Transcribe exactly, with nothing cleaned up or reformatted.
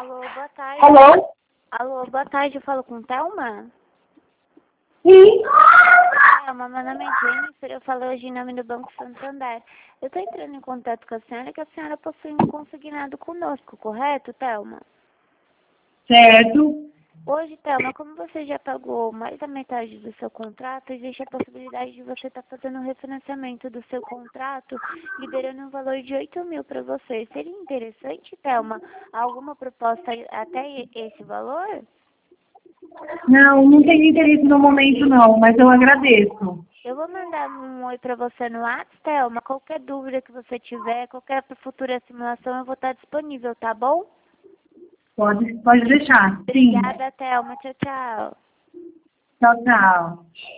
Alô, boa tarde. Alô? Alô, boa tarde, eu falo com Thelma? Sim. Thelma, meu nome é Jennifer, eu falo hoje em nome do Banco Santander. Eu estou entrando em contato com a senhora que a senhora possui um consignado conosco, correto, Thelma? Certo. Hoje, Thelma, como você já pagou mais da metade do seu contrato, existe a possibilidade de você estar fazendo um refinanciamento do seu contrato, liberando um valor de oito mil para você. Seria interessante, Thelma, alguma proposta até esse valor? Não, não tenho interesse no momento não, mas eu agradeço. Eu vou mandar um oi para você no WhatsApp, Thelma. Qualquer dúvida que você tiver, qualquer futura simulação, eu vou estar disponível, tá bom? Pode, pode deixar. Sim. Obrigada, Thelma. Tchau, tchau. Tchau, tchau.